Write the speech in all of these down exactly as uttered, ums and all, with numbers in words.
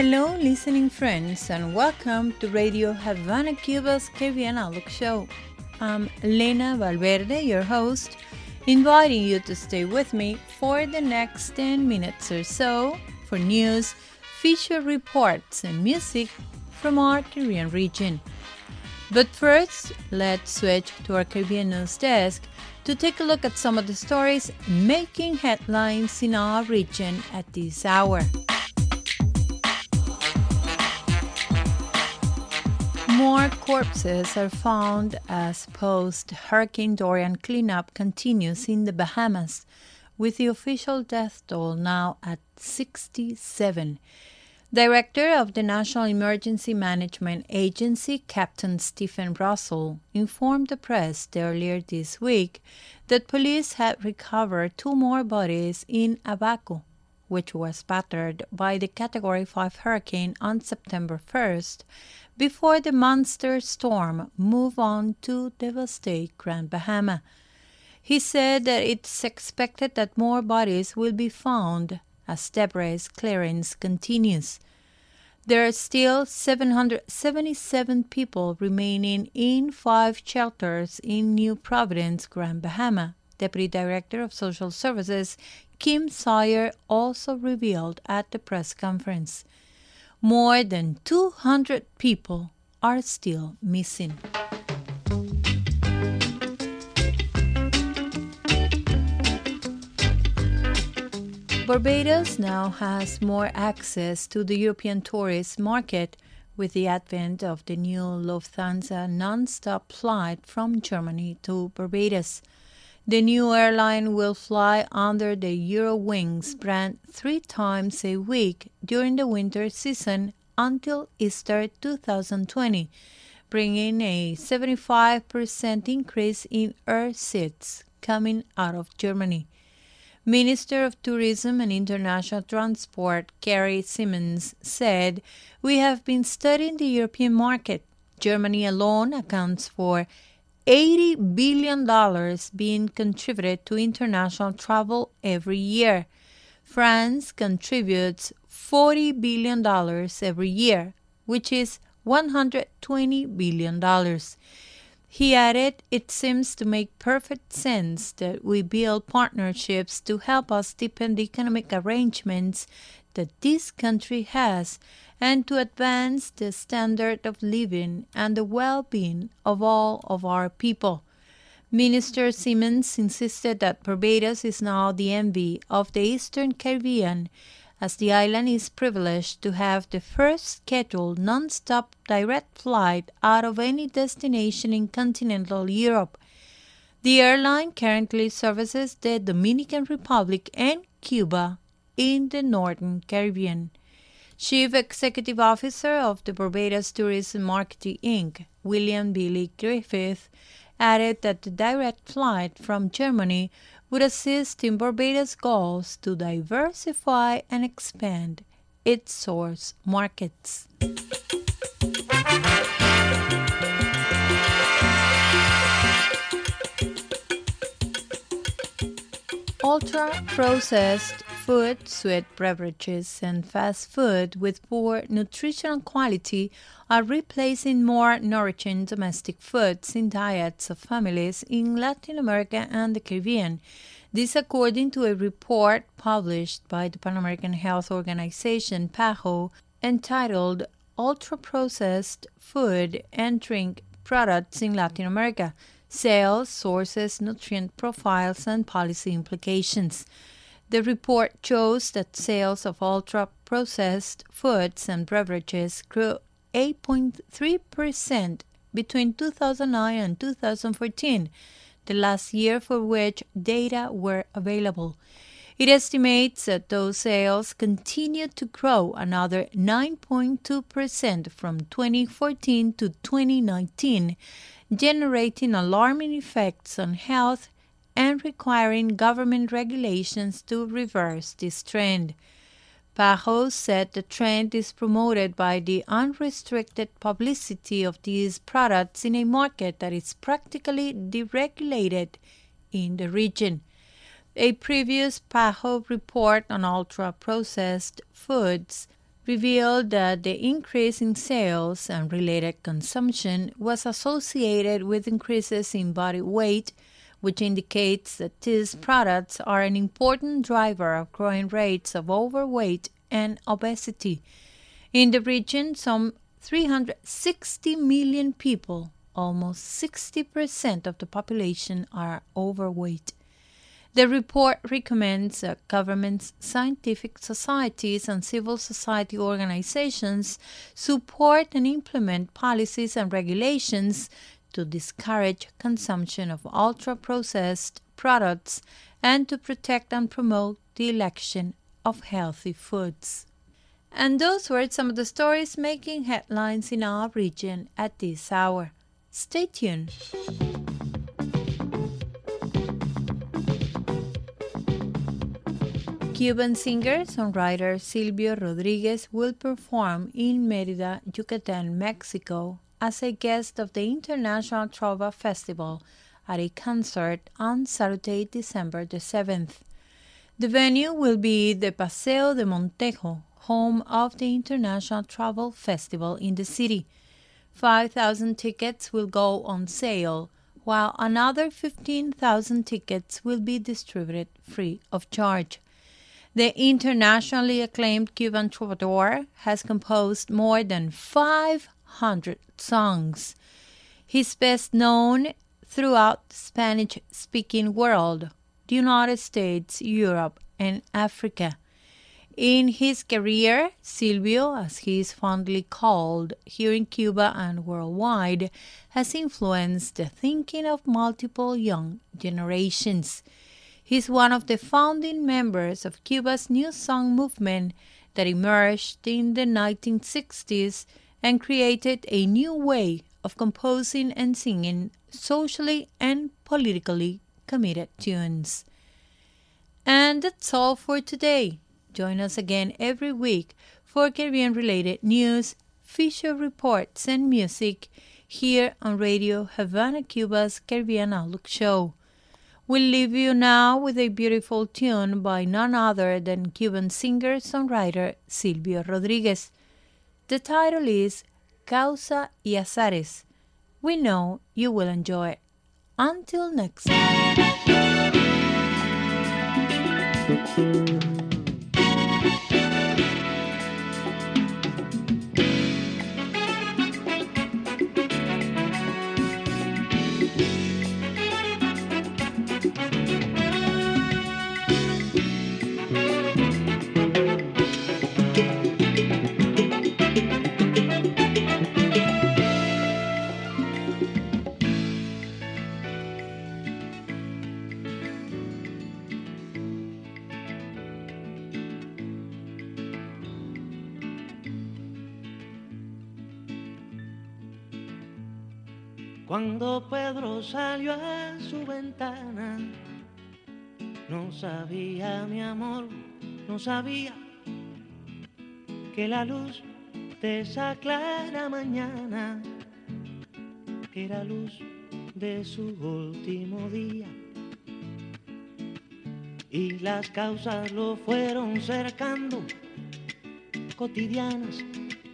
Hello, listening friends, and welcome to Radio Havana, Cuba's Caribbean Outlook Show. I'm Lena Valverde, your host, inviting you to stay with me for the next ten minutes or so for news, feature reports, and music from our Caribbean region. But first, let's switch to our Caribbean news desk to take a look at some of the stories making headlines in our region at this hour. More corpses are found as post-Hurricane Dorian cleanup continues in the Bahamas, with the official death toll now at sixty-seven. Director of the National Emergency Management Agency, Captain Stephen Russell, informed the press earlier this week that police had recovered two more bodies in Abaco, which was battered by the Category five hurricane on September first, before the monster storm moved on to devastate Grand Bahama. He said that it's expected that more bodies will be found as debris clearance continues. There are still seven hundred seventy-seven people remaining in five shelters in New Providence, Grand Bahama. Deputy Director of Social Services Kim Sawyer also revealed at the press conference. More than two hundred people are still missing. Barbados now has more access to the European tourist market with the advent of the new Lufthansa non-stop flight from Germany to Barbados. The new airline will fly under the Eurowings brand three times a week during the winter season until Easter twenty twenty, bringing a seventy-five percent increase in air seats coming out of Germany. Minister of Tourism and International Transport Carrie Simmons said, "We have been studying the European market. Germany alone accounts for eighty billion dollars being contributed to international travel every year. France contributes forty billion dollars every year, which is one hundred twenty billion dollars. He added, "It seems to make perfect sense that we build partnerships to help us deepen the economic arrangements that this country has and to advance the standard of living and the well-being of all of our people." Minister Simmons insisted that Barbados is now the envy of the Eastern Caribbean, as the island is privileged to have the first scheduled non-stop direct flight out of any destination in continental Europe. The airline currently services the Dominican Republic and Cuba in the Northern Caribbean. Chief Executive Officer of the Barbados Tourism Marketing Incorporated, William Billy Griffith, added that the direct flight from Germany would assist in Barbados' goals to diversify and expand its source markets. Ultra-processed food, sweet beverages, and fast food with poor nutritional quality are replacing more nourishing domestic foods in diets of families in Latin America and the Caribbean. This according to a report published by the Pan American Health Organization, PAHO, entitled Ultra-Processed Food and Drink Products in Latin America: Sales, Sources, Nutrient Profiles, and Policy Implications. The report shows that sales of ultra-processed foods and beverages grew eight point three percent between two thousand nine and two thousand fourteen, the last year for which data were available. It estimates that those sales continued to grow another nine point two percent from twenty fourteen to twenty nineteen, generating alarming effects on health and requiring government regulations to reverse this trend. PAHO said the trend is promoted by the unrestricted publicity of these products in a market that is practically deregulated in the region. A previous PAHO report on ultra-processed foods revealed that the increase in sales and related consumption was associated with increases in body weight, which indicates that these products are an important driver of growing rates of overweight and obesity. In the region, some three hundred sixty million people, almost sixty percent of the population, are overweight. The report recommends that governments, scientific societies, and civil society organizations support and implement policies and regulations to discourage consumption of ultra-processed products and to protect and promote the election of healthy foods. And those were some of the stories making headlines in our region at this hour. Stay tuned. Cuban singer-songwriter Silvio Rodriguez will perform in Mérida, Yucatán, Mexico, as a guest of the International Trova Festival at a concert on Saturday, December the seventh. The venue will be the Paseo de Montejo, home of the International Travel Festival in the city. five thousand tickets will go on sale, while another fifteen thousand tickets will be distributed free of charge. The internationally acclaimed Cuban troubadour has composed more than five hundred songs. He's best known throughout the Spanish-speaking world, the United States, Europe, and Africa. In his career, Silvio, as he is fondly called here in Cuba and worldwide, has influenced the thinking of multiple young generations. He is one of the founding members of Cuba's New Song movement that emerged in the nineteen sixties and created a new way of composing and singing socially and politically committed tunes. And that's all for today. Join us again every week for Caribbean-related news, feature reports, and music here on Radio Havana, Cuba's Caribbean Outlook Show. We'll leave you now with a beautiful tune by none other than Cuban singer-songwriter Silvio Rodriguez. The title is Causa y Azares. We know you will enjoy it. Until next time. Cuando Pedro salió a su ventana, no sabía, mi amor, no sabía que la luz de esa clara mañana era luz de su último día. Y las causas lo fueron cercando, cotidianas,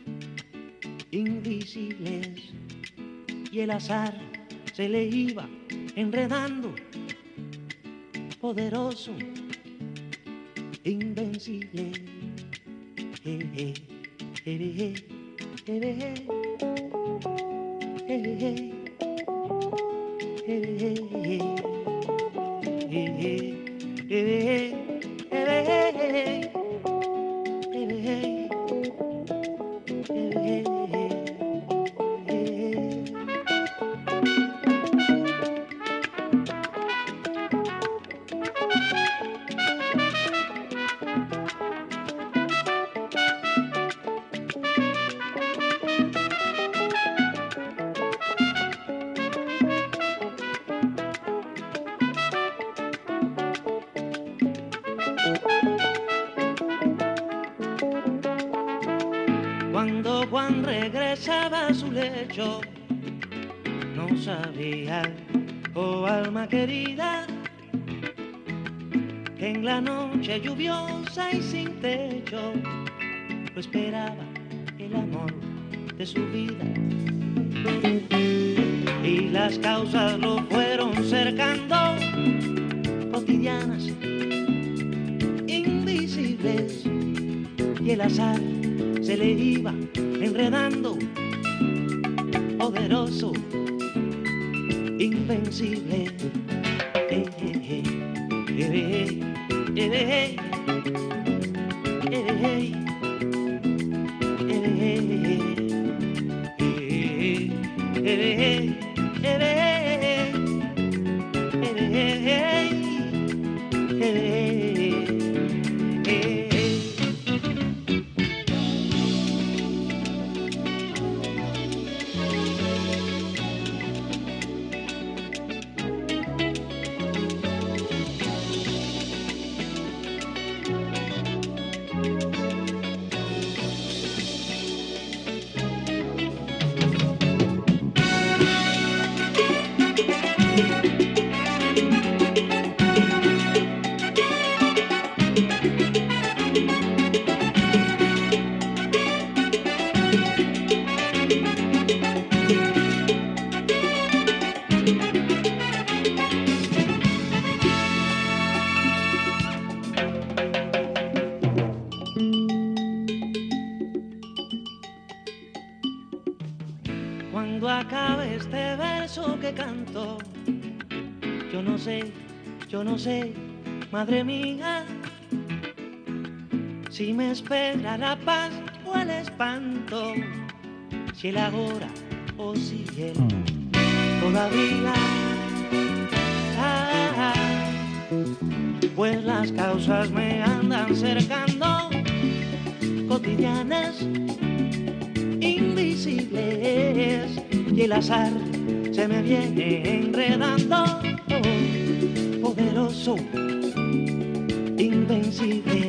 invisibles. Y el azar se le iba enredando, poderoso, invencible. Eh, eh, eh, eh, eh, eh, eh, Cuando Juan regresaba a su lecho, no sabía, oh alma querida, que en la noche lluviosa y sin techo, lo esperaba, el amor de su vida. Y las causas lo fueron cercando, cotidianas, invisibles, y el azar se le iba enredando, poderoso, invencible. Eh, eh, eh, eh, eh, eh, eh, eh, Cuando acabe este verso que canto, yo no sé, yo no sé, madre mía, si me espera la paz o el espanto, si el ahora o si el todavía. Ah, ah, pues las causas me andan cercando, cotidianas, invisibles, y el azar se me viene enredando, oh, poderoso, invencible.